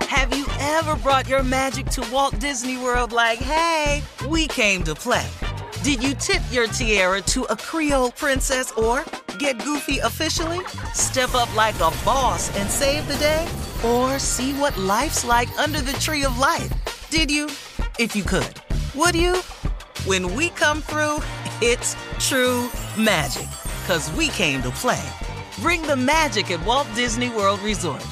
Have you ever brought your magic to Walt Disney World like, hey, we came to play? Did you tip your tiara to a Creole princess or get goofy officially? Step up like a boss and save the day? Or see what life's like under the tree of life? Did you? If you could. Would you? When we come through, it's true magic. 'Cause we came to play. Bring the magic at Walt Disney World Resort.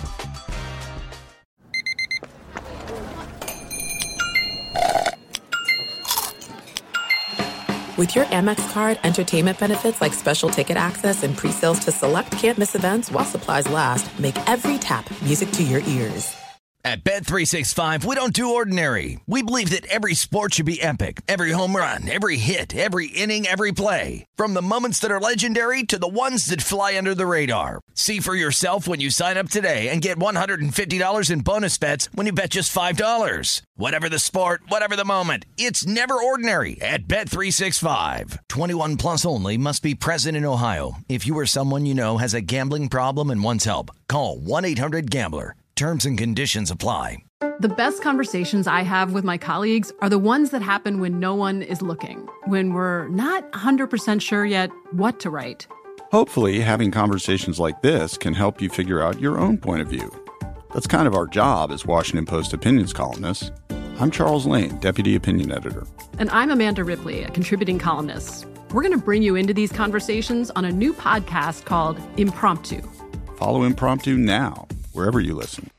With your Amex card, entertainment benefits like special ticket access and pre-sales to select can't-miss events while supplies last make every tap music to your ears. At Bet365, we don't do ordinary. We believe that every sport should be epic. Every home run, every hit, every inning, every play. From the moments that are legendary to the ones that fly under the radar. See for yourself when you sign up today and get $150 in bonus bets when you bet just $5. Whatever the sport, whatever the moment, it's never ordinary at Bet365. 21 plus only. Must be present in Ohio. If you or someone you know has a gambling problem and wants help, call 1-800-GAMBLER. Terms and conditions apply. The best conversations I have with my colleagues are the ones that happen when no one is looking, when we're not 100% sure yet what to write. Hopefully, having conversations like this can help you figure out your own point of view. That's kind of our job as Washington Post opinions columnists. I'm Charles Lane, Deputy Opinion Editor. And I'm Amanda Ripley, a contributing columnist. We're going to bring you into these conversations on a new podcast called Impromptu. Follow Impromptu now, wherever you listen.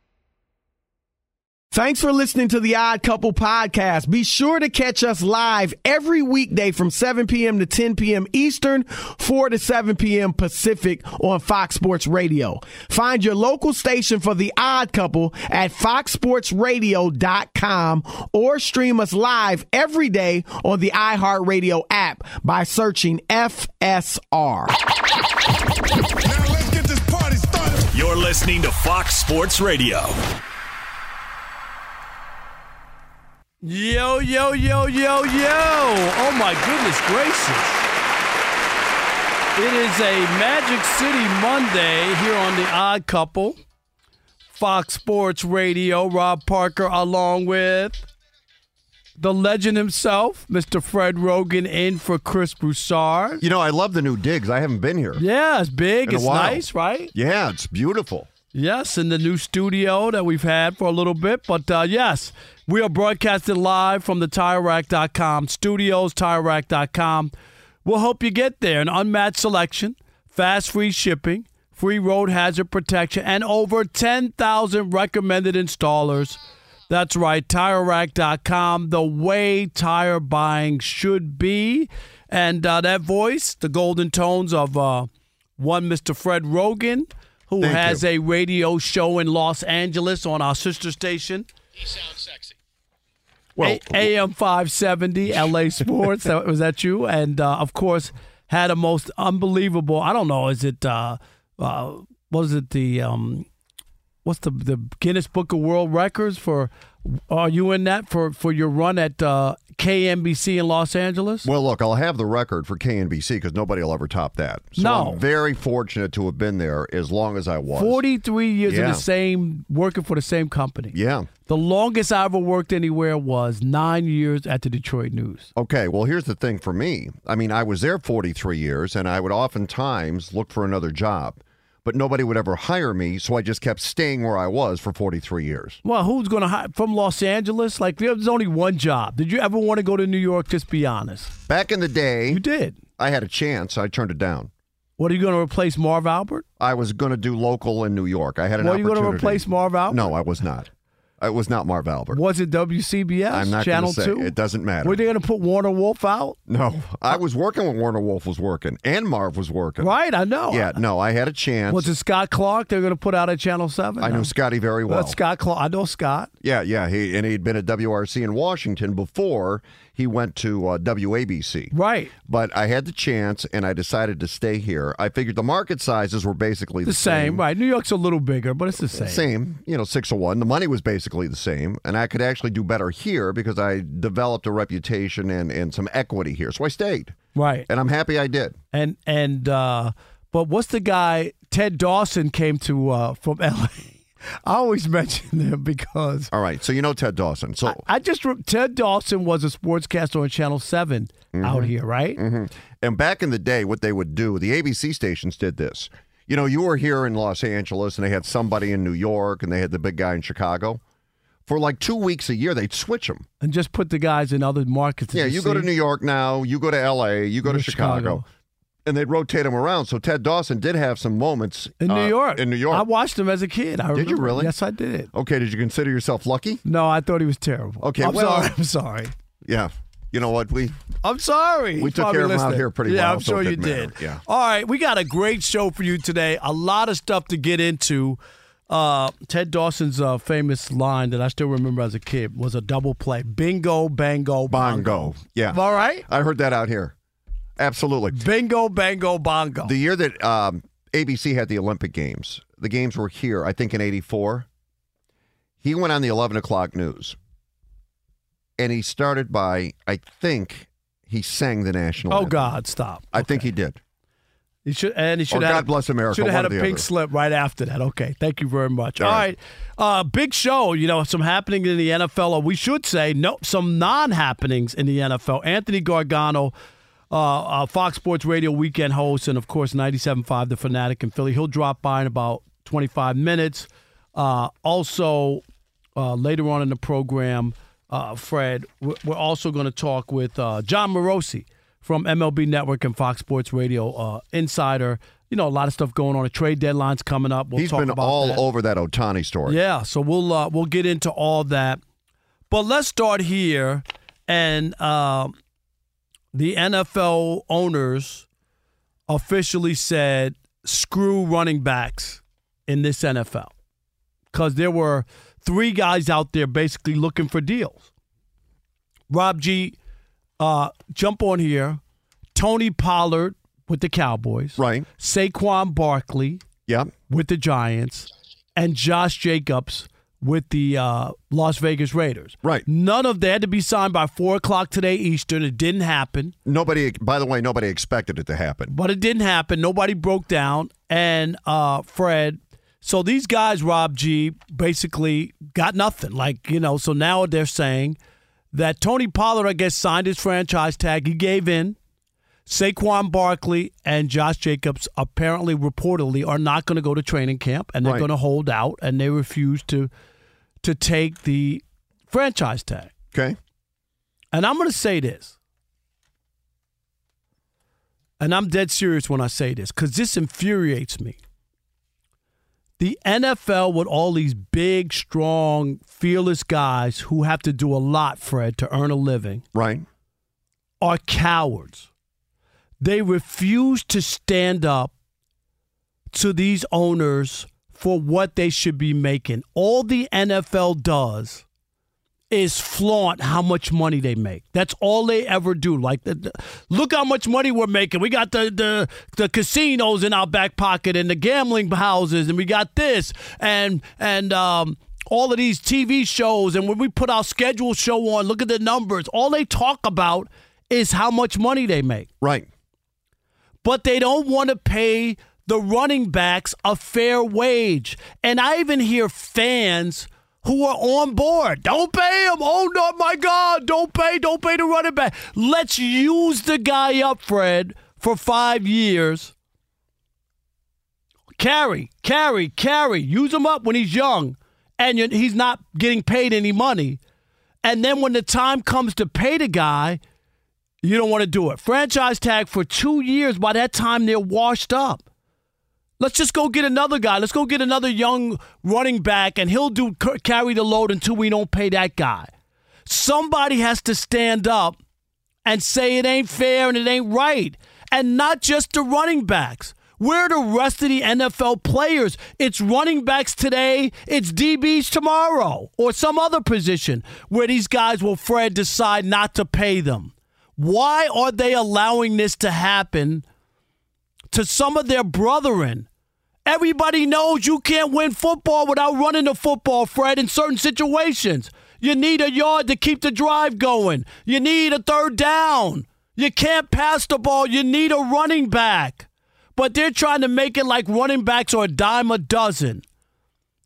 Thanks for listening to the Odd Couple podcast. Be sure to catch us live every weekday from 7 p.m. to 10 p.m. Eastern, 4 to 7 p.m. Pacific on Fox Sports Radio. Find your local station for the Odd Couple at foxsportsradio.com or stream us live every day on the iHeartRadio app by searching FSR. Now let's get this party started. You're listening to Fox Sports Radio. Yo, yo, yo, yo, yo. Oh, my goodness gracious. It is a Magic City Monday here on The Odd Couple. Fox Sports Radio, Rob Parker, along with the legend himself, Mr. Fred Rogan, in for Chris Broussard. You know, I love the new digs. I haven't been here. Yeah, it's big. It's nice, right? Yeah, it's beautiful. Yes, in the new studio that we've had for a little bit. But, yes, we are broadcasting live from the TireRack.com studios, TireRack.com. We'll help you get there. An unmatched selection, fast free shipping, free road hazard protection, and over 10,000 recommended installers. That's right, TireRack.com, the way tire buying should be. And that voice, the golden tones of one Mr. Fred Rogan, who has a radio show in Los Angeles on our sister station. He sounds sexy. Well, AM 570, LA Sports. Was that you? And, of course, had a most unbelievable, I don't know, is it, was it the, what's the Guinness Book of World Records for, are you in that for your run at KNBC in Los Angeles? Well, look, I'll have the record for KNBC because nobody will ever top that. So no. I'm very fortunate to have been there as long as I was. 43 years in the same, working for the same company. Yeah. The longest I ever worked anywhere was 9 years at the Detroit News. Okay, well, here's the thing for me. I mean, I was there 43 years, and I would oftentimes look for another job. But nobody would ever hire me, so I just kept staying where I was for 43 years. Well, who's going to hire from Los Angeles? Like, there's only one job. Did you ever want to go to New York? Just be honest. Back in the day, you did. I had a chance. I turned it down. What, are you going to replace Marv Albert? I was going to do local in New York. I had an opportunity. Were you going to replace Marv Albert? No, I was not. It was not Marv Albert. Was it WCBS? I'm not Channel going to say. 2? It doesn't matter. Were they going to put Warner Wolf out? No. I was working when Warner Wolf was working, and Marv was working. Right, I know. Yeah, no, I had a chance. Was it Scott Clark they were going to put out at Channel 7? I know Scotty very well. Scott Clark. I know Scott. Yeah. He'd been at WRC in Washington before he went to WABC. Right. But I had the chance, and I decided to stay here. I figured the market sizes were basically the same. Right. New York's a little bigger, but it's the same. Same. 6-1. The money was basically the same, and I could actually do better here because I developed a reputation and some equity here. So I stayed. Right. And I'm happy I did. But what's the guy, Ted Dawson came to from L.A. I always mention him because. All right, so you know Ted Dawson. So Ted Dawson was a sportscaster on Channel 7 out here, right? Mm-hmm. And back in the day, what they would do, the ABC stations did this. You know, you were here in Los Angeles, and they had somebody in New York, and they had the big guy in Chicago. For like 2 weeks a year, they'd switch them. And just put the guys in other markets. Yeah, you go to New York now, you go to L.A., you go to Chicago. And they'd rotate him around. So Ted Dawson did have some moments in New York. In New York. I watched him as a kid. Did you really? Yes, I did. Okay, did you consider yourself lucky? No, I thought he was terrible. Okay, I'm sorry. Yeah. You know what? I'm sorry. We took care of him out here pretty well. Yeah, I'm sure you did. Yeah. All right, we got a great show for you today. A lot of stuff to get into. Ted Dawson's famous line that I still remember as a kid was a double play. Bingo, bango, bongo. Yeah. All right? I heard that out here. Absolutely. Bingo, bango, bongo. The year that ABC had the Olympic Games, the games were here, I think in 84. He went on the 11 o'clock news. And he started by, I think, he sang the national anthem. Oh, God, stop. I think he did. He should have God bless America. Should have had a pink slip right after that. Okay, thank you very much. All right. Big show. You know, some happening in the NFL, or we should say, some non-happenings in the NFL. Anthony Gargano, Fox Sports Radio weekend host, and of course 97.5 The Fanatic in Philly. He'll drop by in about 25 minutes. Also, later on in the program, Fred, we're also going to talk with John Morosi from MLB Network and Fox Sports Radio Insider. You know, a lot of stuff going on. A trade deadline's coming up. He's been all over that Ohtani story. Yeah, so we'll get into all that. But let's start here. And the NFL owners officially said, screw running backs in this NFL. Because there were 3 guys out there basically looking for deals. Rob G., jump on here. Tony Pollard with the Cowboys. Right. Saquon Barkley with the Giants. And Josh Jacobs with the Las Vegas Raiders. Right. None of that had to be signed by 4 o'clock today Eastern. It didn't happen. By the way, nobody expected it to happen. But it didn't happen. Nobody broke down. And Fred, so these guys, Rob G., basically got nothing. So now they're saying that Tony Pollard, I guess, signed his franchise tag. He gave in. Saquon Barkley and Josh Jacobs apparently, reportedly, are not going to go to training camp, and they're going to hold out, and they refuse to take the franchise tag. Okay. And I'm going to say this, and I'm dead serious when I say this, because this infuriates me. The NFL, with all these big, strong, fearless guys who have to do a lot, Fred, to earn a living, right, are cowards. They refuse to stand up to these owners for what they should be making. All the NFL does is flaunt how much money they make. That's all they ever do. Look how much money we're making. We got the casinos in our back pocket and the gambling houses, and we got this and all of these TV shows. And when we put our schedule show on, look at the numbers. All they talk about is how much money they make. Right. But they don't want to pay the running backs a fair wage. And I even hear fans who are on board. Don't pay him. Oh, no, my God. Don't pay the running back. Let's use the guy up, Fred, for 5 years. Carry. Use him up when he's young and he's not getting paid any money. And then when the time comes to pay the guy, you don't want to do it. Franchise tag for 2 years. By that time, they're washed up. Let's just go get another guy. Let's go get another young running back, and he'll carry the load until we don't pay that guy. Somebody has to stand up and say it ain't fair and it ain't right. And not just the running backs. Where are the rest of the NFL players? It's running backs today. It's DBs tomorrow, or some other position where these guys will, Fred, decide not to pay them. Why are they allowing this to happen to some of their brethren? Everybody knows you can't win football without running the football, Fred, in certain situations. You need a yard to keep the drive going. You need a third down. You can't pass the ball. You need a running back. But they're trying to make it like running backs are a dime a dozen.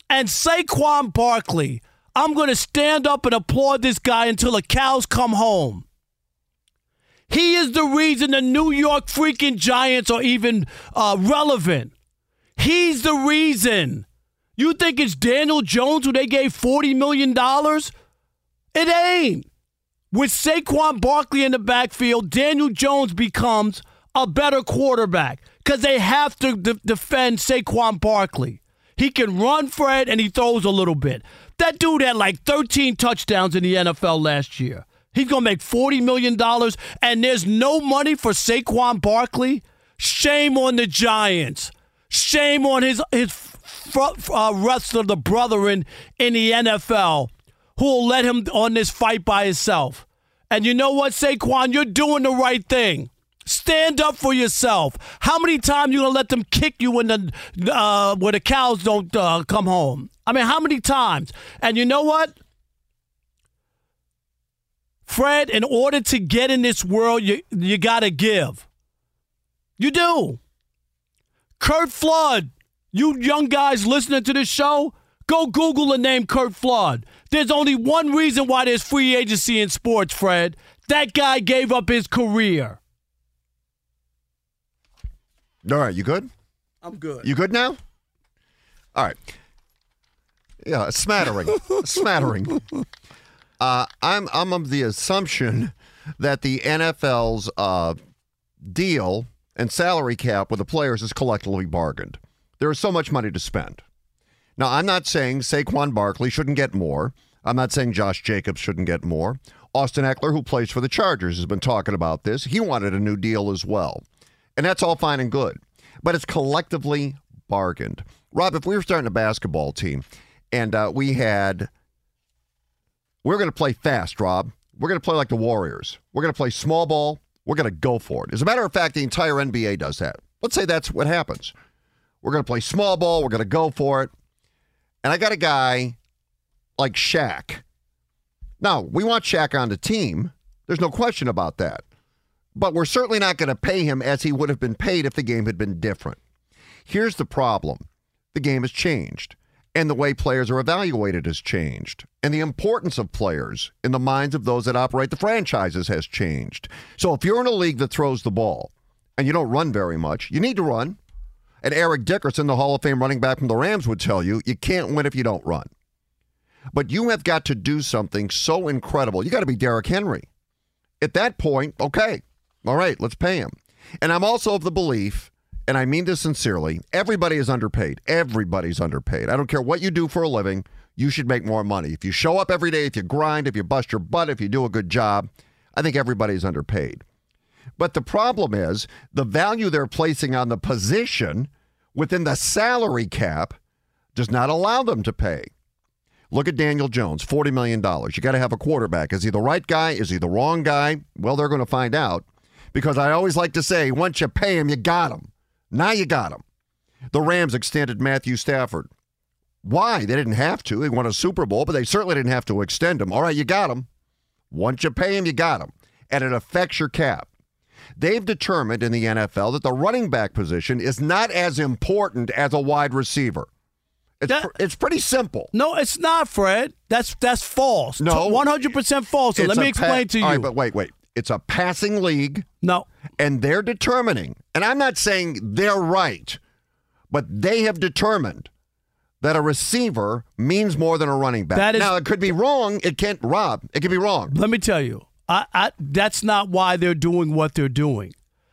And Saquon Barkley, I'm going to stand up and applaud this guy until the cows come home. He is the reason the New York freaking Giants are even relevant. He's the reason. You think it's Daniel Jones who they gave $40 million? It ain't. With Saquon Barkley in the backfield, Daniel Jones becomes a better quarterback because they have to defend Saquon Barkley. He can run, Fred, and he throws a little bit. That dude had like 13 touchdowns in the NFL last year. He's going to make $40 million, and there's no money for Saquon Barkley? Shame on the Giants. Shame on his rest of the brethren in the NFL who will let him on this fight by himself. And you know what, Saquon? You're doing the right thing. Stand up for yourself. How many times you going to let them kick you when the cows don't come home? I mean, how many times? And you know what? Fred, in order to get in this world, you got to give. You do. Curt Flood, you young guys listening to this show, go Google the name Curt Flood. There's only one reason why there's free agency in sports, Fred. That guy gave up his career. All right, you good? I'm good. You good now? All right. Yeah, a smattering. A smattering. I'm of the assumption that the NFL's deal and salary cap with the players is collectively bargained. There is so much money to spend. Now, I'm not saying Saquon Barkley shouldn't get more. I'm not saying Josh Jacobs shouldn't get more. Austin Eckler, who plays for the Chargers, has been talking about this. He wanted a new deal as well. And that's all fine and good. But it's collectively bargained. Rob, if we were starting a basketball team and we're going to play fast, Rob. We're going to play like the Warriors. We're going to play small ball. We're going to go for it. As a matter of fact, the entire NBA does that. Let's say that's what happens. We're going to play small ball. We're going to go for it. And I got a guy like Shaq. Now, we want Shaq on the team. There's no question about that. But we're certainly not going to pay him as he would have been paid if the game had been different. Here's the problem. The game has changed. And the way players are evaluated has changed. And the importance of players in the minds of those that operate the franchises has changed. So if you're in a league that throws the ball and you don't run very much, you need to run. And Eric Dickerson, the Hall of Fame running back from the Rams, would tell you, you can't win if you don't run. But you have got to do something so incredible. You got to be Derrick Henry. At that point, okay, all right, let's pay him. And I'm also of the belief, and I mean this sincerely, everybody is underpaid. Everybody's underpaid. I don't care what you do for a living, you should make more money. If you show up every day, if you grind, if you bust your butt, if you do a good job, I think everybody's underpaid. But the problem is the value they're placing on the position within the salary cap does not allow them to pay. Look at Daniel Jones, $40 million. You got to have a quarterback. Is he the right guy? Is he the wrong guy? Well, they're going to find out because I always like to say, once you pay him, you got him. Now you got him. The Rams extended Matthew Stafford. Why? They didn't have to. They won a Super Bowl, but they certainly didn't have to extend him. All right, you got him. Once you pay him, you got him. And it affects your cap. They've determined in the NFL that the running back position is not as important as a wide receiver. It's pretty simple. No, it's not, Fred. That's false. No. 100% false. So let me explain to you. All right, but wait. It's a passing league. No. And they're determining, and I'm not saying they're right, but they have determined that a receiver means more than a running back. Now, it could be wrong. It can't, Rob, it could be wrong. Let me tell you, that's not why they're doing what they're doing.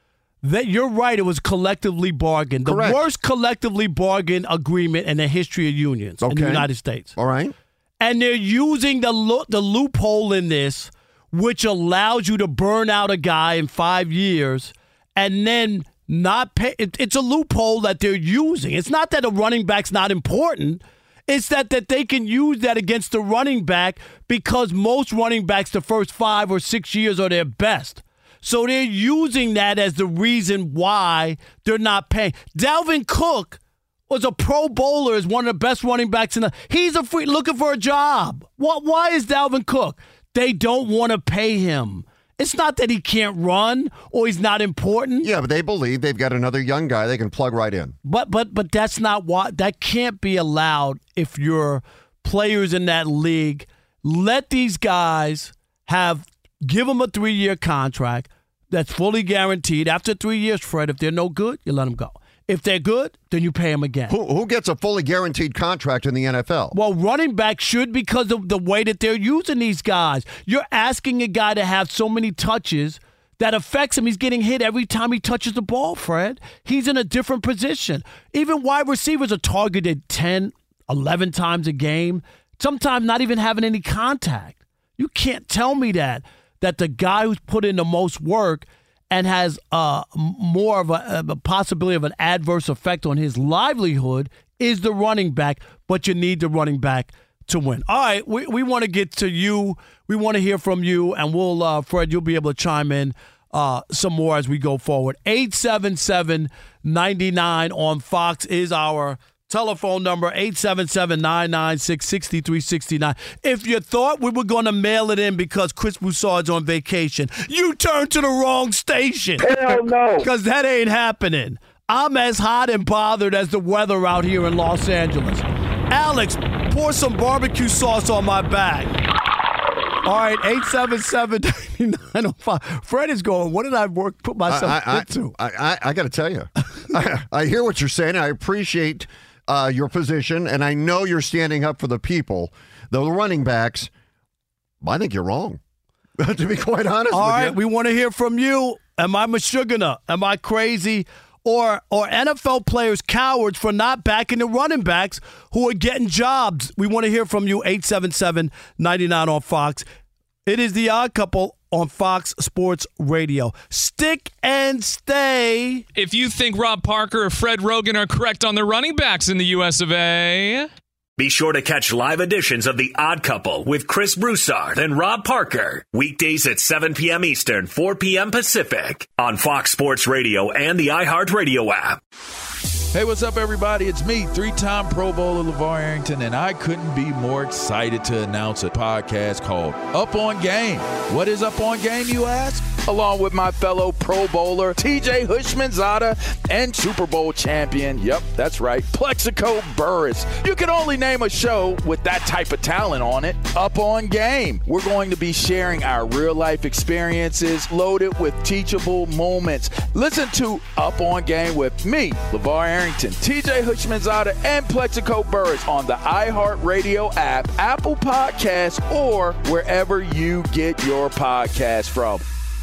You're right. It was collectively bargained. Correct. The worst collectively bargained agreement in the history of unions in the United States. All right. And they're using the loophole in this, which allows you to burn out a guy in 5 years and then not pay. It's a loophole that they're using. It's not that a running back's not important. It's that they can use that against the running back because most running backs the first 5 or 6 years are their best. So they're using that as the reason why they're not paying. Dalvin Cook was a Pro Bowler, is one of the best running backs in the. He's looking for a job. Why is Dalvin Cook? They don't want to pay him. It's not that he can't run or he's not important. Yeah, but they believe they've got another young guy they can plug right in. But that's not what that can't be allowed if you're players in that league. Let these guys give them a 3-year contract that's fully guaranteed. After 3 years, Fred, if they're no good, you let them go. If they're good, then you pay them again. Who gets a fully guaranteed contract in the NFL? Well, running back should, because of the way that they're using these guys. You're asking a guy to have so many touches that affects him. He's getting hit every time he touches the ball, Fred. He's in a different position. Even wide receivers are targeted 10, 11 times a game, sometimes not even having any contact. You can't tell me that the guy who's put in the most work and has more of a possibility of an adverse effect on his livelihood is the running back, but you need the running back to win. All right, we want to get to you. We want to hear from you, and we'll, Fred, you'll be able to chime in some more as we go forward. 877-99 on Fox is our telephone number, 877-996-6369. If you thought we were going to mail it in because Chris Broussard's on vacation, you turned to the wrong station. Hell no. Because that ain't happening. I'm as hot and bothered as the weather out here in Los Angeles. Alex, pour some barbecue sauce on my back. All right, 877-99 on Fox. Fred is going, what did I put myself into? I got to tell you, I hear what you're saying. I appreciate your position, and I know you're standing up for the people. The running backs, I think you're wrong, to be quite honest with you. All right, we want to hear from you. Am I Meshuggah? Am I crazy? Or NFL players cowards for not backing the running backs who are getting jobs? We want to hear from you, 877-99 on Fox. It is The Odd Couple on Fox Sports Radio. Stick and stay. If you think Rob Parker or Fred Rogan are correct on their running backs in the US of A, be sure to catch live editions of The Odd Couple with Chris Broussard and Rob Parker. Weekdays at 7 p.m. Eastern, 4 p.m. Pacific on Fox Sports Radio and the iHeartRadio app. Hey, what's up, everybody? It's me, 3-time Pro Bowler LeVar Arrington, and I couldn't be more excited to announce a podcast called Up On Game. What is Up On Game, you ask? Along with my fellow Pro Bowler, TJ Houshmandzadeh, and Super Bowl champion, yep, that's right, Plexico Burress. You can only name a show with that type of talent on it. Up On Game. We're going to be sharing our real-life experiences loaded with teachable moments. Listen to Up On Game with me, LeVar Arrington, TJ Houshmandzadeh, and Plexico Burress on the iHeartRadio app, Apple Podcasts, or wherever you get your podcasts from.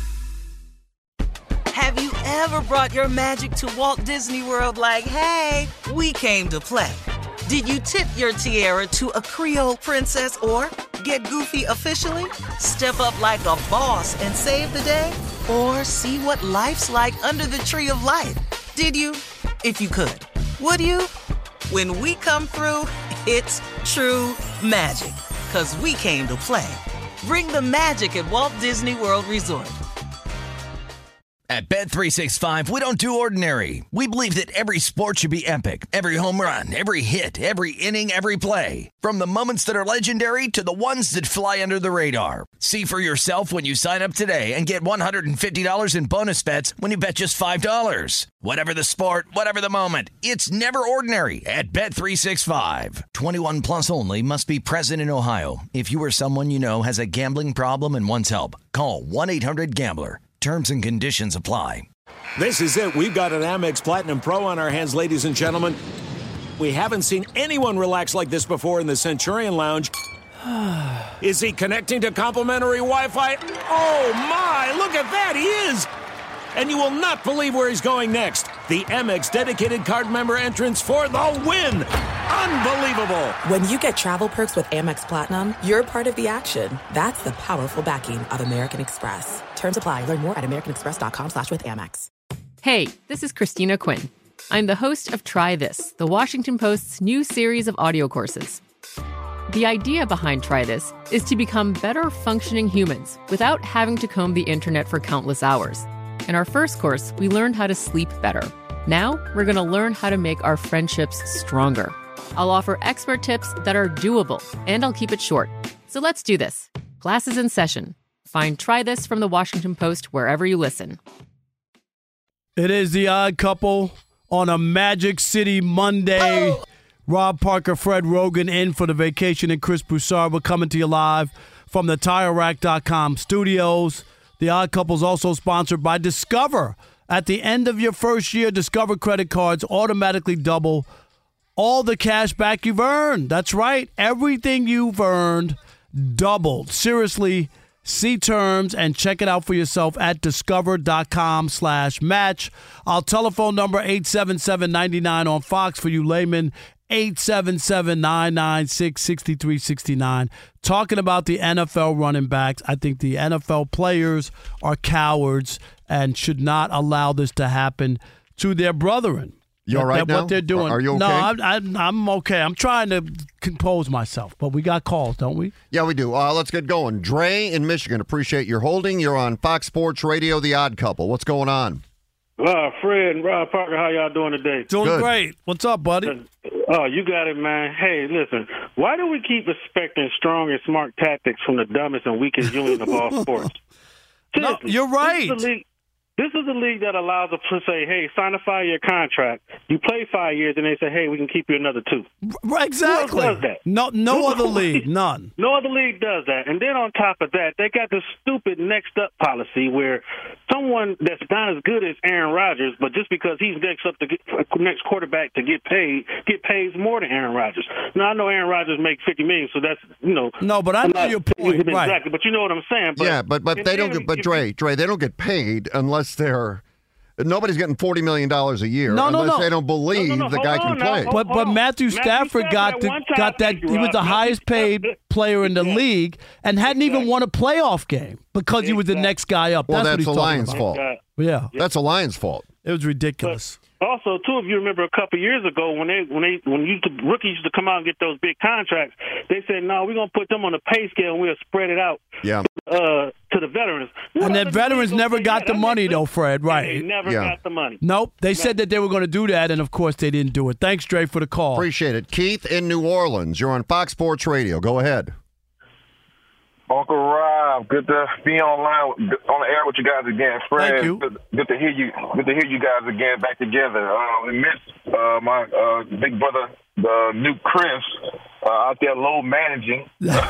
Have you ever brought your magic to Walt Disney World like, hey, we came to play? Did you tip your tiara to a Creole princess or get goofy officially? Step up like a boss and save the day? Or see what life's like under the tree of life? Did you? If you could. Would you? When we come through, it's true magic. 'Cause we came to play. Bring the magic at Walt Disney World Resort. At Bet365, we don't do ordinary. We believe that every sport should be epic. Every home run, every hit, every inning, every play. From the moments that are legendary to the ones that fly under the radar. See for yourself when you sign up today and get $150 in bonus bets when you bet just $5. Whatever the sport, whatever the moment, it's never ordinary at Bet365. 21 plus only. Must be present in Ohio. If you or someone you know has a gambling problem and wants help, call 1-800-GAMBLER. Terms and conditions apply. This is it. We've got an Amex Platinum Pro on our hands, ladies and gentlemen. We haven't seen anyone relax like this before in the Centurion Lounge. Is he connecting to complimentary Wi-Fi? Oh, my. Look at that. He is. And you will not believe where he's going next. The Amex dedicated card member entrance for the win. Unbelievable. When you get travel perks with Amex Platinum, you're part of the action. That's the powerful backing of American Express. Terms apply. Learn more at americanexpress.com/withAmex. Hey, this is Christina Quinn. I'm the host of Try This, the Washington Post's new series of audio courses. The idea behind Try This is to become better functioning humans without having to comb the internet for countless hours. In our first course, we learned how to sleep better. Now, we're going to learn how to make our friendships stronger. I'll offer expert tips that are doable, and I'll keep it short. So let's do this. Class is in session. Find Try This from the Washington Post wherever you listen. It is the Odd Couple on a Magic City Monday. Rob Parker, Fred Rogan in for the vacation, and Chris Broussard. We're coming to you live from the TireRack.com studios. The Odd Couple is also sponsored by Discover. At the end of your first year, Discover credit cards automatically double all the cash back you've earned. That's right. Everything you've earned doubled. Seriously, see terms and check it out for yourself at discover.com/match. Our telephone number, 877-99 on Fox for you laymen, 877-996-6369. Talking about the NFL running backs, I think the NFL players are cowards and should not allow this to happen to their brethren. You all right now? What they're doing. Are you okay? No, I'm okay. I'm trying to compose myself, but we got calls, don't we? Yeah, we do. Let's get going. Dre in Michigan, appreciate your holding. You're on Fox Sports Radio, The Odd Couple. What's going on? Fred and Rob Parker, how y'all doing today? Doing great. What's up, buddy? Oh, you got it, man. Hey, listen, why do we keep expecting strong and smart tactics from the dumbest and weakest union of all sports? No, you're right. This is a league that allows us to say, hey, sign a 5-year contract. You play 5 years, and they say, hey, we can keep you another 2. Right, exactly. Who else does that? No other league, none. No other league does that. And then on top of that, they got this stupid next up policy where someone that's not as good as Aaron Rodgers, but just because he's next quarterback to get paid more than Aaron Rodgers. Now, I know Aaron Rodgers makes $50 million, so that's, No, but I know your point. Exactly, right. but you know what I'm saying. But, yeah, but they don't get. But Dre, they don't get paid unless they're. Nobody's getting $40 million a year unless they don't believe the guy can play. But Matthew Stafford got that. He was the highest paid player in the league and hadn't even won a playoff game because he was the next guy up. Well, that's the Lions' fault. Yeah, that's the Lions' fault. It was ridiculous. Also, too, if you remember a couple of years ago when rookies used to come out and get those big contracts, they said, no, we're going to put them on a pay scale and we'll spread it out to the veterans. And then veterans never got the money, though, Fred, right? They never got the money. Nope. They said that they were going to do that, and, of course, they didn't do it. Thanks, Dre, for the call. Appreciate it. Keith in New Orleans. You're on Fox Sports Radio. Go ahead. Uncle Rob, good to be on the air with you guys again. Fred, thank you. Good to hear you. Good to hear you guys again back together. We miss my big brother, the new Chris, out there low managing.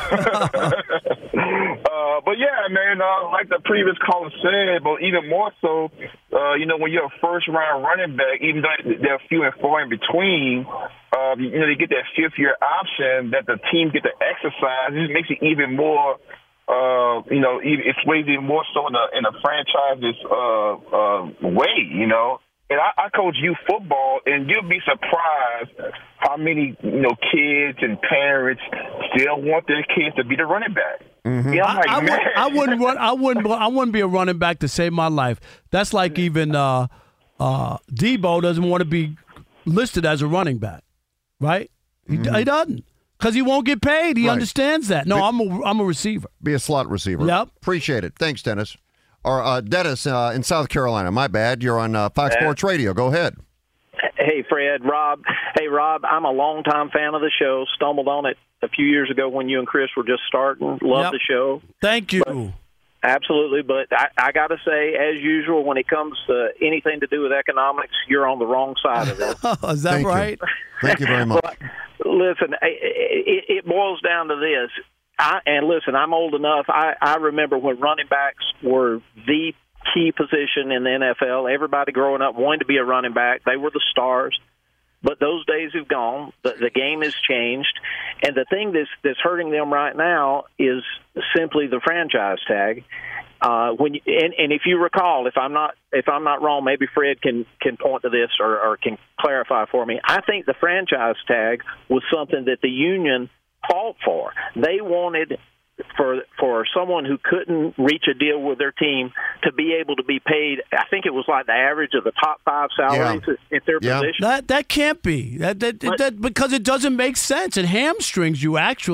But yeah, man, like the previous caller said, but even more so, when you're a first round running back, even though they're few and far in between, they get that 5th-year option that the team get to exercise. It makes it even more, it sways even more so in a franchise's way, And I coach youth football, and you'll be surprised how many kids and parents still want their kids to be the running back. Mm-hmm. Yeah, I'm like, I wouldn't be a running back to save my life. That's like even Debo doesn't want to be listed as a running back, right? He doesn't because he won't get paid. He understands that. No, I'm a receiver. Be a slot receiver. Yep. Appreciate it. Thanks, Dennis. Or Dennis in South Carolina. My bad. You're on Fox Sports Radio. Go ahead. Hey, Fred, Rob. Hey, Rob, I'm a longtime fan of the show. Stumbled on it a few years ago when you and Chris were just starting. Love the show. Thank you. Absolutely. But I got to say, as usual, when it comes to anything to do with economics, you're on the wrong side of it. Is that right? Thank you very much. But, listen, it boils down to this. Listen, I'm old enough. I remember when running backs were the key position in the NFL. Everybody growing up wanted to be a running back. They were the stars. But those days have gone. The game has changed. And the thing that's hurting them right now is simply the franchise tag. If you recall, if I'm not wrong, maybe Fred can point to this or can clarify for me. I think the franchise tag was something that the union fought for. They wanted for someone who couldn't reach a deal with their team to be able to be paid. I think it was like the average of the top 5 salaries at their position. That can't be that because it doesn't make sense. It hamstrings you actually.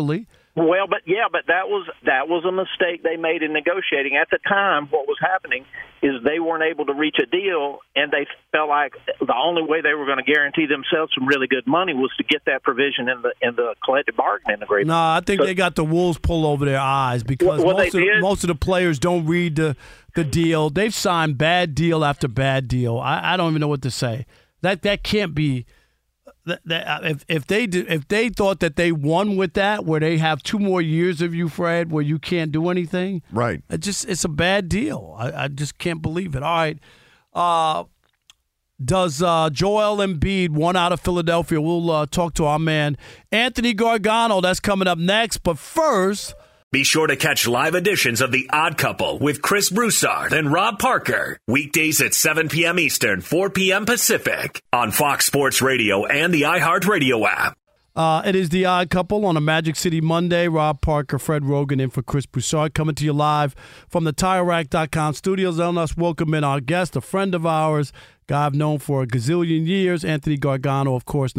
Well, but that was a mistake they made in negotiating. At the time, what was happening is they weren't able to reach a deal, and they felt like the only way they were going to guarantee themselves some really good money was to get that provision in the collective bargaining agreement. No, I think they got the wolves pulled over their eyes because most of the players don't read the deal. They've signed bad deal after bad deal. I don't even know what to say. That can't be. If they thought that they won with that, where they have 2 more years of you, Fred, where you can't do anything, right? It's a bad deal. I just can't believe it. All right, does Joel Embiid want out of Philadelphia? We'll talk to our man Anthony Gargano. That's coming up next. But first, be sure to catch live editions of The Odd Couple with Chris Broussard and Rob Parker. Weekdays at 7 p.m. Eastern, 4 p.m. Pacific on Fox Sports Radio and the iHeartRadio app. It is The Odd Couple on a Magic City Monday. Rob Parker, Fred Rogan in for Chris Broussard, coming to you live from the TireRack.com studios. Letting us welcome in our guest, a friend of ours, guy I've known for a gazillion years, Anthony Gargano, of course,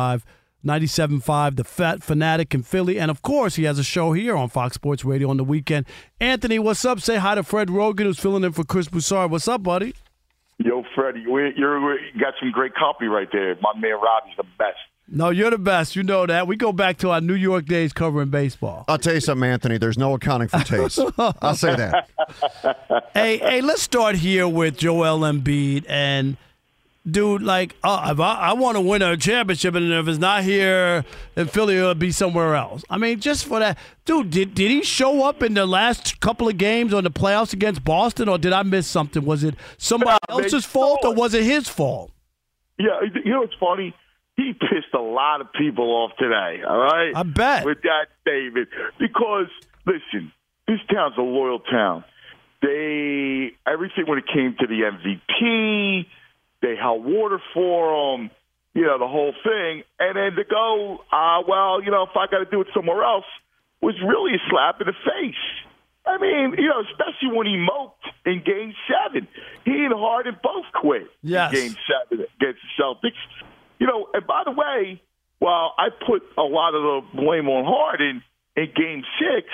97.5, the Fat Fanatic in Philly. And, of course, he has a show here on Fox Sports Radio on the weekend. Anthony, what's up? Say hi to Fred Rogan, who's filling in for Chris Broussard. What's up, buddy? Yo, Freddie, you got some great company right there. My man Robbie's the best. No, you're the best. You know that. We go back to our New York days covering baseball. I'll tell you something, Anthony. There's no accounting for taste. I'll say that. Hey, let's start here with Joel Embiid. And, dude, if I want to win a championship, and if it's not here in Philly, it'll be somewhere else. I mean, just for that. Dude, did he show up in the last couple of games on the playoffs against Boston, or did I miss something? Was it somebody else's fault, or was it his fault? Yeah, you know what's funny? He pissed a lot of people off today, all right? I bet. With that statement. Because, listen, this town's a loyal town. Everything when it came to the MVP, they held water for him, the whole thing. And then to go, if I got to do it somewhere else, was really a slap in the face. I mean, especially when he moped in Game 7. He and Harden both quit in Game 7 against the Celtics. And by the way, while I put a lot of the blame on Harden in Game 6,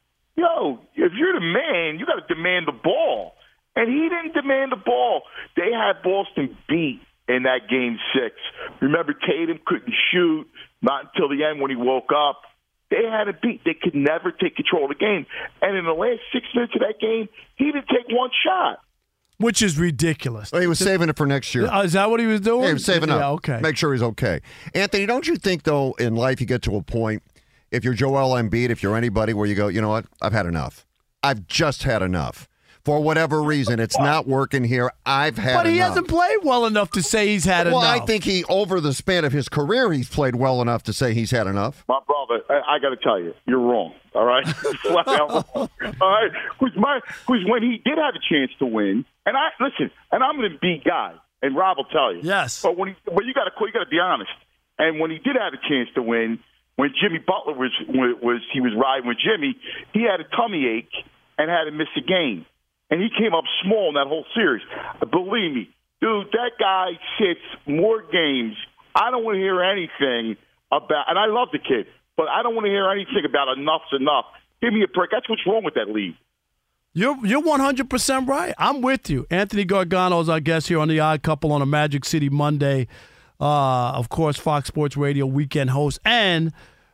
if you're the man, you got to demand the ball. And he didn't demand the ball. They had Boston beat in that Game 6. Remember, Tatum couldn't shoot, not until the end when he woke up. They had it beat. They could never take control of the game. And in the last 6 minutes of that game, he didn't take one shot. Which is ridiculous. Well, he was saving it for next year. Is that what he was doing? Yeah, he was saving up. Yeah, okay. Make sure he's okay. Anthony, don't you think, though, in life you get to a point, if you're Joel Embiid, if you're anybody, where you go, you know what, I've had enough. I've just had enough. For whatever reason, it's not working here. I've had enough. But he hasn't played well enough to say he's had enough. Well, I think over the span of his career, he's played well enough to say he's had enough. My brother, I got to tell you, you're wrong. All right? Flat out wrong. All right? Because when he did have a chance to win, and I'm an Embiid guy, and Rob will tell you. Yes. But you got to be honest. And when he did have a chance to win, when Jimmy Butler was riding with Jimmy, he had a tummy ache and had to miss a game. And he came up small in that whole series. Believe me, dude, that guy sits more games. I don't want to hear anything about, and I love the kid, but I don't want to hear anything about enough's enough. Give me a break. That's what's wrong with that league. You're 100% right. I'm with you. Anthony Gargano is our guest here on The Odd Couple on a Magic City Monday. Of course, Fox Sports Radio weekend host and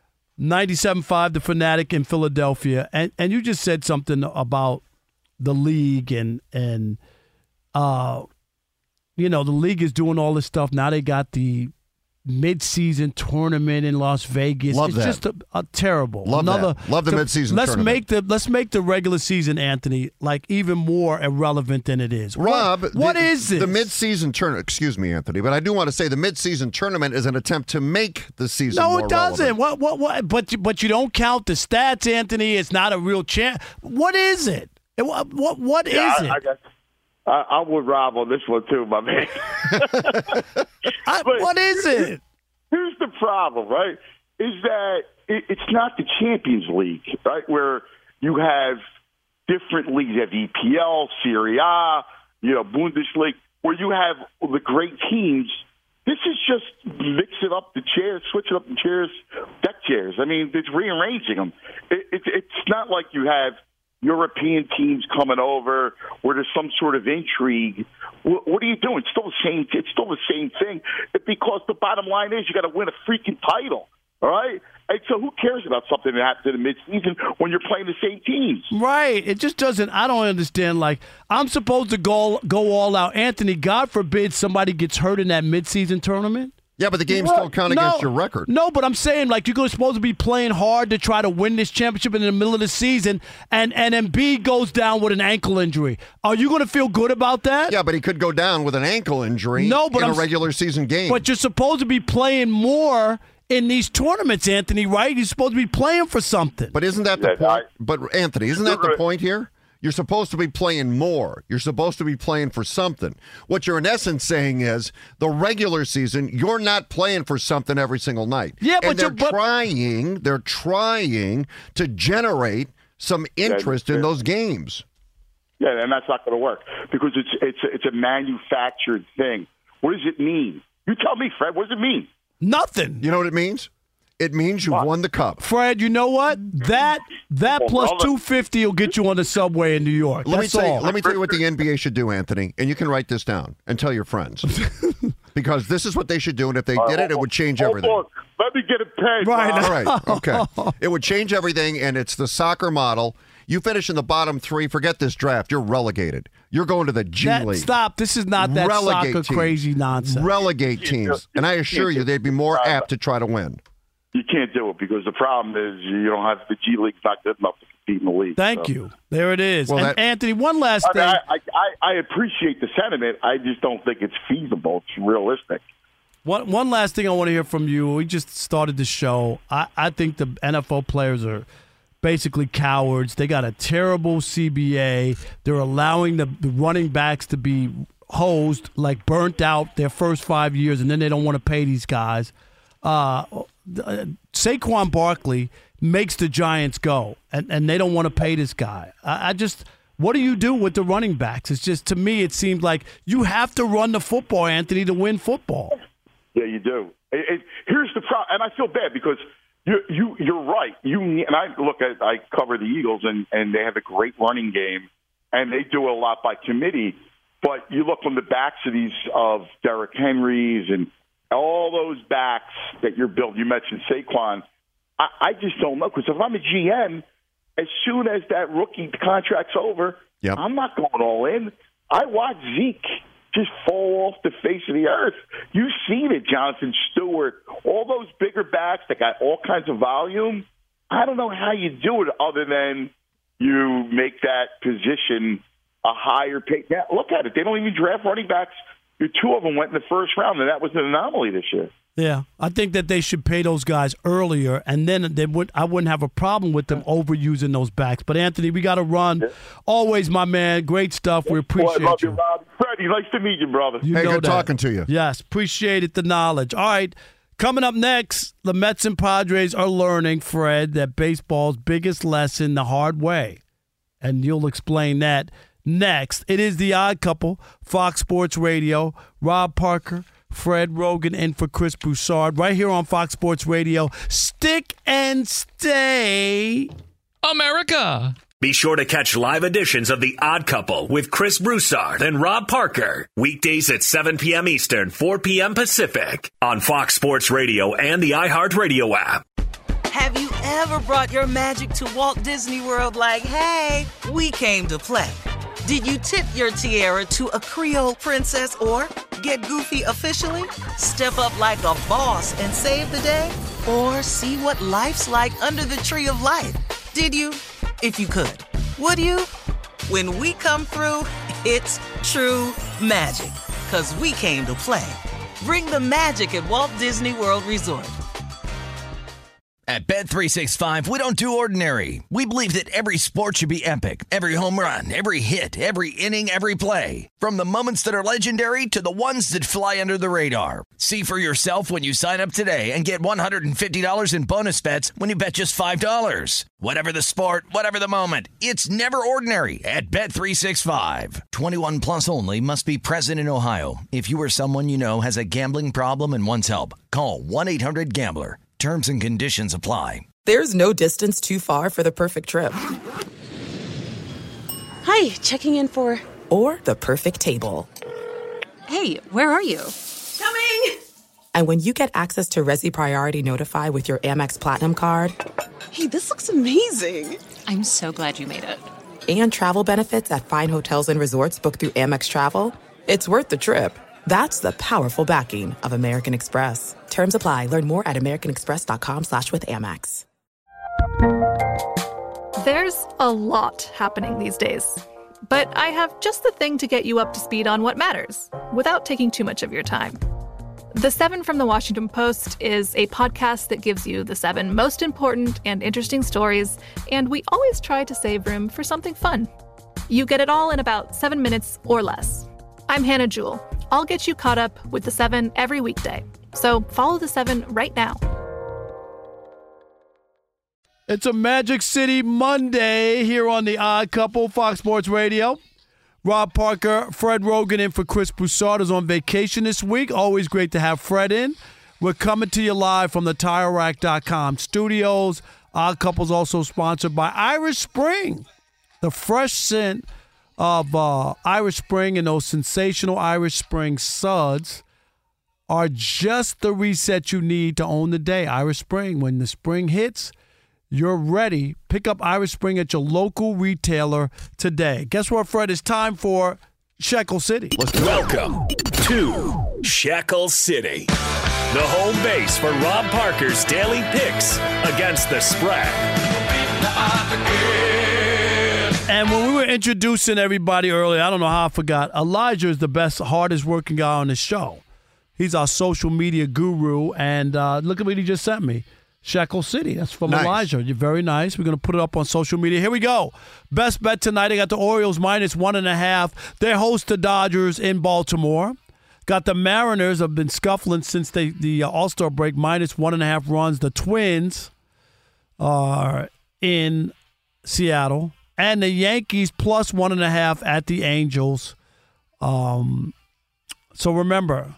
97.5 The Fanatic in Philadelphia. And you just said something about the league and the league is doing all this stuff. Now they got the mid-season tournament in Las Vegas. Love it's that. Just a terrible. Love the mid-season tournament. Let's make the regular season, Anthony, even more irrelevant than it is. Rob, what is this? The mid-season tournament. Excuse me, Anthony, but I do want to say the mid-season tournament is an attempt to make the season more relevant. No, it doesn't. What? But you don't count the stats, Anthony. It's not a real chance. What is it? What is it? I'm with Rob on this one, too, my man. What is it? Here's the problem, right, is that it's not the Champions League, right, where you have different leagues. You have EPL, Serie A, Bundesliga, where you have the great teams This is just mixing up the chairs, switching up the chairs, deck chairs. I mean, it's rearranging them. It's not like you have European teams coming over where there's some sort of intrigue. What are you doing? It's still the same thing. Because the bottom line is you got to win a freaking title. All right? And so who cares about something that happens in the midseason when you're playing the same teams? Right. It just doesn't – I don't understand. Like, I'm supposed to go all out. Anthony, God forbid somebody gets hurt in that midseason tournament. Yeah, but the games still count against your record. No, but I'm saying, like, you're supposed to be playing hard to try to win this championship in the middle of the season, and Embiid goes down with an ankle injury. Are you going to feel good about that? Yeah, but he could go down with an ankle injury in a regular season game. But you're supposed to be playing more in these tournaments, Anthony, right? You're supposed to be playing for something. But isn't that the point? But, Anthony, isn't that the point here? You're supposed to be playing more. You're supposed to be playing for something. What you're in essence saying is the regular season, you're not playing for something every single night. Yeah, but they're trying to generate some interest in those games. Yeah, and that's not going to work because it's a manufactured thing. What does it mean? You tell me, Fred. What does it mean? Nothing. You know what it means? It means you won the cup. Fred, you know what? That plus $250 will get you on the subway in New York. Let me tell you what the NBA should do, Anthony, and you can write this down and tell your friends. Because this is what they should do, and if they did it would change everything. Let me get it paid. Right. All right. Okay. It would change everything, and it's the soccer model. You finish in the bottom three, forget this draft. You're relegated. You're going to the G League. Stop. This is not that soccer crazy nonsense. Relegate teams. And I assure you, they'd be more apt to try to win. You can't do it because the problem is you don't have the G League's not good enough to compete in the league. Thank you. There it is. Well, and Anthony, one last thing. I appreciate the sentiment. I just don't think it's feasible. It's realistic. One last thing I want to hear from you. We just started the show. I think the NFL players are basically cowards. They got a terrible CBA. They're allowing the running backs to be hosed, like burnt out their first 5 years, and then they don't want to pay these guys. Saquon Barkley makes the Giants go, and they don't want to pay this guy. What do you do with the running backs? It's just, to me, it seems like you have to run the football, Anthony, to win football. Yeah, you do. Here's the problem, and I feel bad because you're right. I cover the Eagles, and they have a great running game, and they do a lot by committee. But you look on the backs of Derrick Henry's and all those backs that you're building. You mentioned Saquon. I just don't know because if I'm a GM, as soon as that rookie contract's over, I'm not going all in. I watch Zeke just fall off the face of the earth. You've seen it, Jonathan Stewart, all those bigger backs that got all kinds of volume. I don't know how you do it other than you make that position a higher pay. Now, look at it. They don't even draft running backs. Two of them went in the first round, and that was an anomaly this year. Yeah, I think that they should pay those guys earlier, and then I wouldn't have a problem with them overusing those backs. But, Anthony, we got to run. Always, my man. Great stuff. We appreciate you. Rob. Freddie, nice to meet you, brother. Hey, good talking to you. Yes, appreciated the knowledge. All right, coming up next, the Mets and Padres are learning, Fred, that baseball's biggest lesson the hard way. And you'll explain that next. It is The Odd Couple, Fox Sports Radio. Rob Parker, Fred Rogan, and for Chris Broussard, right here on Fox Sports Radio. Stick and stay, America. Be sure to catch live editions of The Odd Couple with Chris Broussard and Rob Parker. Weekdays at 7 p.m. Eastern, 4 p.m. Pacific on Fox Sports Radio and the iHeartRadio app. Have you ever brought your magic to Walt Disney World like, hey, we came to play? Did you tip your tiara to a Creole princess or get goofy officially? Step up like a boss and save the day? Or see what life's like under the tree of life? Did you? If you could. Would you? When we come through, it's true magic. 'Cause we came to play. Bring the magic at Walt Disney World Resort. At Bet365, we don't do ordinary. We believe that every sport should be epic. Every home run, every hit, every inning, every play. From the moments that are legendary to the ones that fly under the radar. See for yourself when you sign up today and get $150 in bonus bets when you bet just $5. Whatever the sport, whatever the moment, it's never ordinary at Bet365. 21 plus only. Must be present in Ohio. If you or someone you know has a gambling problem and wants help, call 1-800-GAMBLER. Terms and conditions apply. There's no distance too far for the perfect trip. Hi, checking in for... Or the perfect table. Hey, where are you? Coming! And when you get access to Resi Priority Notify with your Amex Platinum card... Hey, this looks amazing. I'm so glad you made it. And travel benefits at fine hotels and resorts booked through Amex Travel, it's worth the trip. That's the powerful backing of American Express. Terms apply. Learn more at americanexpress.com/withAmex. There's a lot happening these days. But I have just the thing to get you up to speed on what matters, without taking too much of your time. The 7 from the Washington Post is a podcast that gives you the 7 most important and interesting stories, and we always try to save room for something fun. You get it all in about 7 minutes or less. I'm Hannah Jewell. I'll get you caught up with the 7 every weekday. So follow the 7 right now. It's a Magic City Monday here on The Odd Couple, Fox Sports Radio. Rob Parker, Fred Rogan in for Chris Broussard is on vacation this week. Always great to have Fred in. We're coming to you live from the TireRack.com studios. Odd Couple's also sponsored by Irish Spring. The fresh scent of Irish Spring and those sensational Irish Spring suds are just the reset you need to own the day. Irish Spring, when the spring hits, you're ready. Pick up Irish Spring at your local retailer today. Guess what, Fred? It's time for Shekel City. Welcome to Shekel City, the home base for Rob Parker's daily picks against the spread. And when we were introducing everybody earlier, I don't know how I forgot, Elijah is the best, hardest working guy on the show. He's our social media guru, and look at what he just sent me. Shekel City. That's from Nice. Elijah. You're very nice. We're going to put it up on social media. Here we go. Best bet tonight. I got the Orioles -1.5. They host the Dodgers in Baltimore. Got the Mariners have been scuffling since the All-Star break, -1.5 runs. The Twins are in Seattle. And the Yankees +1.5 at the Angels. So remember,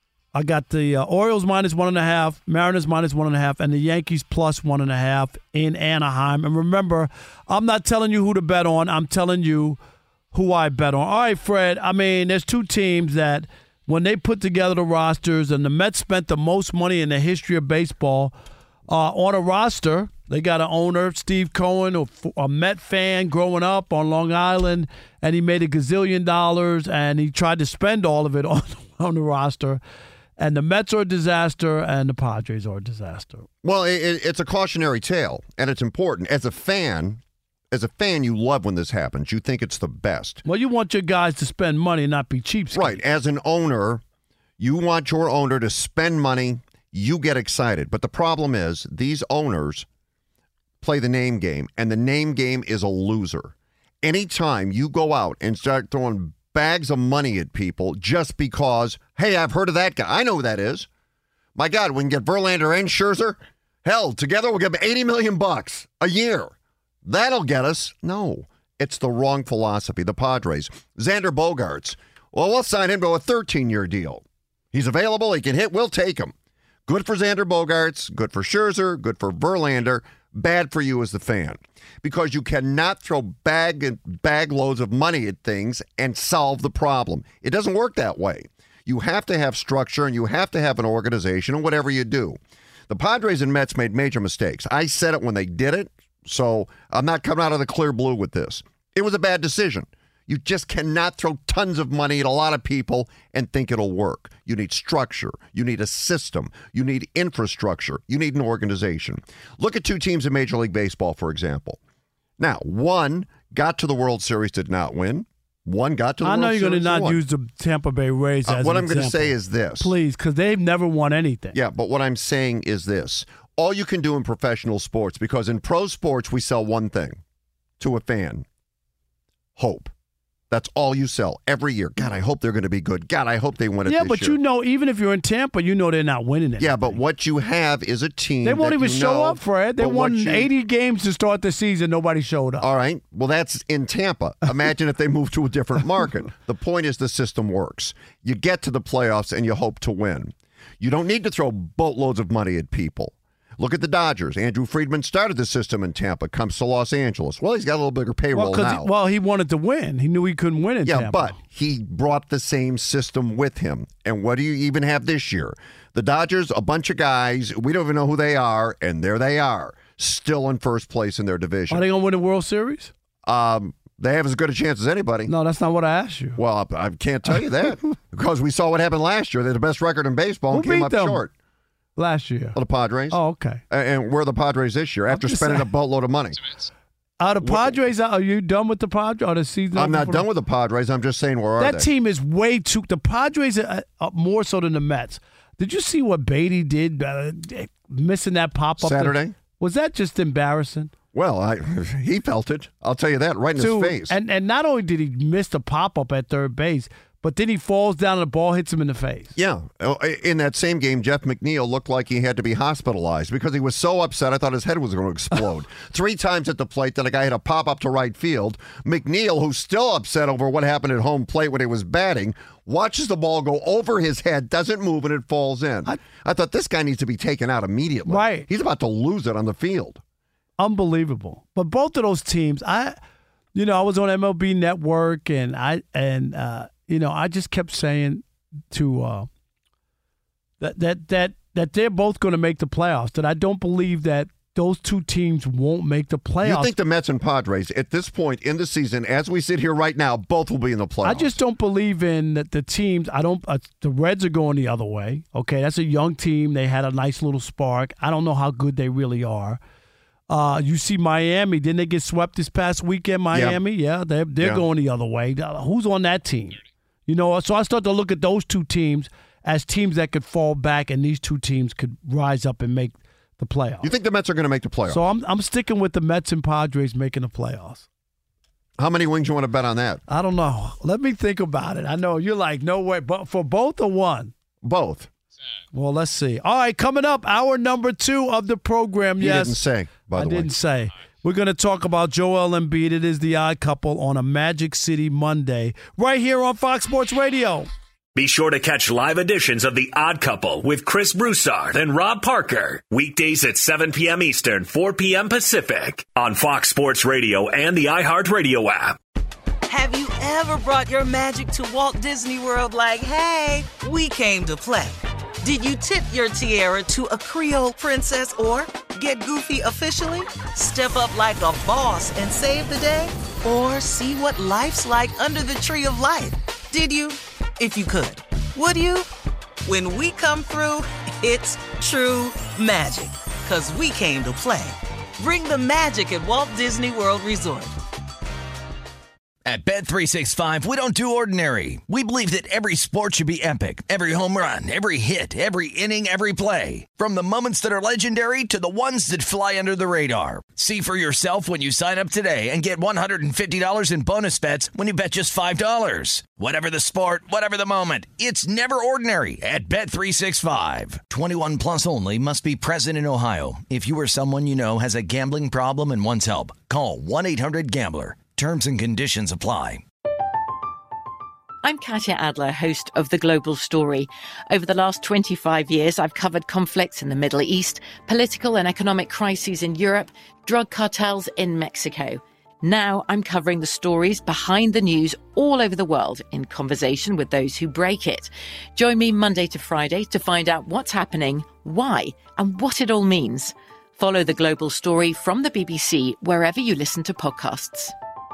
I got the Orioles -1.5, Mariners -1.5, and the Yankees +1.5 in Anaheim. And remember, I'm not telling you who to bet on. I'm telling you who I bet on. All right, Fred, I mean, there's two teams that when they put together the rosters, and the Mets spent the most money in the history of baseball on a roster. They got an owner, Steve Cohen, a Met fan growing up on Long Island, and he made $1 gazillion, and he tried to spend all of it on the roster. And the Mets are a disaster, and the Padres are a disaster. Well, it's a cautionary tale, and it's important. As a fan, you love when this happens. You think it's the best. Well, you want your guys to spend money and not be cheapskates. Right. As an owner, you want your owner to spend money. You get excited. But the problem is these owners play the name game, and the name game is a loser. Anytime you go out and start throwing bags of money at people just because, hey, I've heard of that guy. I know who that is. My God, we can get Verlander and Scherzer. Hell, together we'll give them $80 million a year. That'll get us. No, it's the wrong philosophy. The Padres, Xander Bogaerts. Well, we'll sign him to a 13-year deal. He's available. He can hit. We'll take him. Good for Xander Bogaerts. Good for Scherzer. Good for Verlander. Bad for you as the fan, because you cannot throw bag loads of money at things and solve the problem. It doesn't work that way. You have to have structure, and you have to have an organization in whatever you do. The Padres and Mets made major mistakes. I said it when they did it, so I'm not coming out of the clear blue with this. It was a bad decision. You just cannot throw tons of money at a lot of people and think it'll work. You need structure. You need a system. You need infrastructure. You need an organization. Look at two teams in Major League Baseball, for example. Now, one got to the World Series, did not win. One got to the World Series. I know you're going to not use the Tampa Bay Rays as what an I'm going to example. say is this. Please, because they've never won anything. Yeah, but what I'm saying is this. all you can do in professional sports, because in pro sports we sell one thing to a fan: hope. That's all you sell every year. God, I hope they're going to be good. God, I hope they win it this year. Yeah, but you know, even if you're in Tampa, you know they're not winning it. Yeah, but what you have is a team. They won't that even you show know, up, Fred. They won 80 games to start the season. Nobody showed up. All right. Well, that's in Tampa. Imagine if they move to a different market. The point is the system works. You get to the playoffs and you hope to win. You don't need to throw boatloads of money at people. Look at the Dodgers. Andrew Friedman started the system in Tampa, comes to Los Angeles. Well, he's got a little bigger payroll now. He wanted to win. He knew he couldn't win in Tampa. Yeah, but he brought the same system with him. And what do you even have this year? The Dodgers, a bunch of guys, we don't even know who they are, and there they are, still in first place in their division. Are they going to win the World Series? They have as good a chance as anybody. No, that's not what I asked you. Well, I can't tell you that because we saw what happened last year. They had the best record in baseball and came up short. Last year. Oh, the Padres. Oh, okay. And where are the Padres this year after spending a boatload of money? The Padres, are you done with the Padres? Or the season? I'm not done with the Padres. I'm just saying, where are they? That team is way too. The Padres are more so than the Mets. Did you see what Beatty did, missing that pop-up? Saturday? Was that just embarrassing? Well, he felt it. I'll tell you that, right in his face. And not only did he miss the pop-up at third base, but then he falls down and the ball hits him in the face. Yeah. In that same game, Jeff McNeil looked like he had to be hospitalized because he was so upset I thought his head was going to explode. 3 times at the plate that a guy had a pop-up to right field. McNeil, who's still upset over what happened at home plate when he was batting, watches the ball go over his head, doesn't move, and it falls in. I thought this guy needs to be taken out immediately. Right. He's about to lose it on the field. Unbelievable. But both of those teams, I was on MLB Network, and I just kept saying to that they're both going to make the playoffs. That I don't believe that those two teams won't make the playoffs. You think the Mets and Padres, at this point in the season, as we sit here right now, both will be in the playoffs? I just don't believe in that the teams. The Reds are going the other way. Okay, that's a young team. They had a nice little spark. I don't know how good they really are. You see Miami. Didn't they get swept this past weekend, Miami? Yeah, they're going the other way. Who's on that team? So I start to look at those two teams as teams that could fall back, and these two teams could rise up and make the playoffs. You think the Mets are going to make the playoffs? So I'm sticking with the Mets and Padres making the playoffs. How many wings you want to bet on that? I don't know. Let me think about it. I know you're like, no way. But for both or one? Both. Well, let's see. All right, coming up, hour number 2 of the program. You didn't say, by the way. I didn't say. We're going to talk about Joel Embiid. It is the Odd Couple on a Magic City Monday, right here on Fox Sports Radio. Be sure to catch live editions of The Odd Couple with Chris Broussard and Rob Parker. Weekdays at 7 p.m. Eastern, 4 p.m. Pacific on Fox Sports Radio and the iHeartRadio app. Have you ever brought your magic to Walt Disney World like, hey, we came to play? Did you tip your tiara to a Creole princess or get goofy officially? Step up like a boss and save the day? Or see what life's like under the tree of life? Did you? If you could. Would you? When we come through, it's true magic. 'Cause we came to play. Bring the magic at Walt Disney World Resort. At Bet365, we don't do ordinary. We believe that every sport should be epic. Every home run, every hit, every inning, every play. From the moments that are legendary to the ones that fly under the radar. See for yourself when you sign up today and get $150 in bonus bets when you bet just $5. Whatever the sport, whatever the moment, it's never ordinary at Bet365. 21 plus only. Must be present in Ohio. If you or someone you know has a gambling problem and wants help, call 1-800-GAMBLER. Terms and conditions apply. I'm Katya Adler, host of The Global Story. Over the last 25 years, I've covered conflicts in the Middle East, political and economic crises in Europe, drug cartels in Mexico. Now I'm covering the stories behind the news all over the world in conversation with those who break it. Join me Monday to Friday to find out what's happening, why, and what it all means. Follow The Global Story from the BBC wherever you listen to podcasts.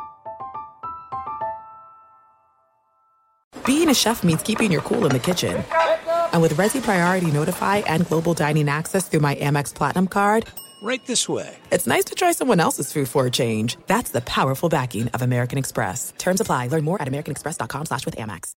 Being a chef means keeping your cool in the kitchen. And with Resi Priority Notify and Global Dining Access through my Amex Platinum card, right this way. It's nice to try someone else's food for a change. That's the powerful backing of American Express. Terms apply. Learn more at americanexpress.com/withAmex.